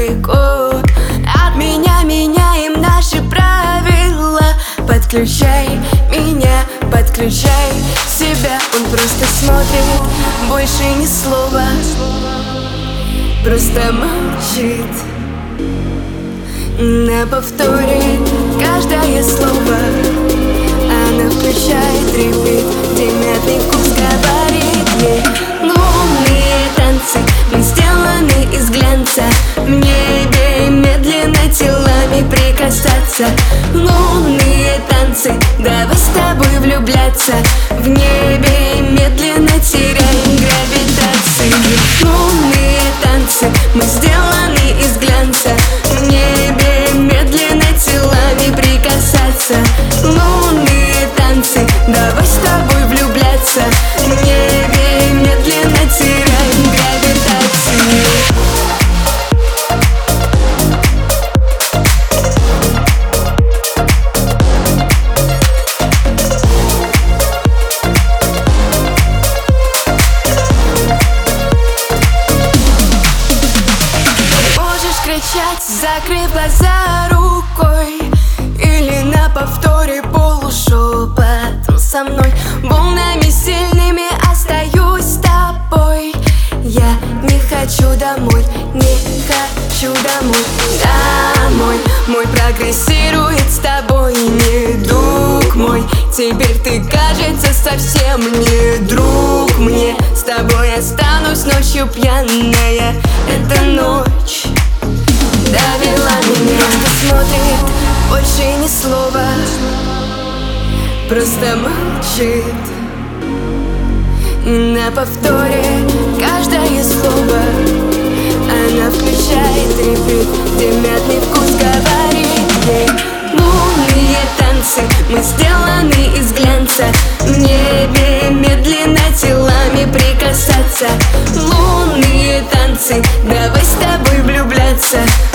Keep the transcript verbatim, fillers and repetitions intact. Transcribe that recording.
отвлекут от меня, меняем наши правила. Подключай меня, подключай себя. Он просто смотрит, больше ни слова, просто молчит. На повторе каждое слово она включает репит, где мятный вкус говорит ей: лунные танцы, мы сделаны из глянца, в небе медленно телами прикасаться. Лунные танцы, давай с тобой влюбляться, в небе медленно теряем гравитацию. Лунные танцы, мы сделаны из глянца, в небе медленно телами прикасаться. Лунные танцы, давай с тобой влюбляться, в небе медленно теряем гравитацию. Закрыв глаза рукой или на повторе полушепотом со мной. Волнами сильными остаюсь с тобой. Я не хочу домой, не хочу домой. Домой мой прогрессирует с тобой, не друг мой. Теперь ты, кажется, совсем не друг мне. С тобой останусь ночью пьяная. Эта ночь довела меня. Просто смотрит, больше ни слова, просто молчит. На повторе каждое слово она включает репит, где мятный вкус говорит ей: лунные танцы, мы сделаны из глянца, в небе медленно телами прикасаться. Лунные танцы, давай с тобой влюбляться,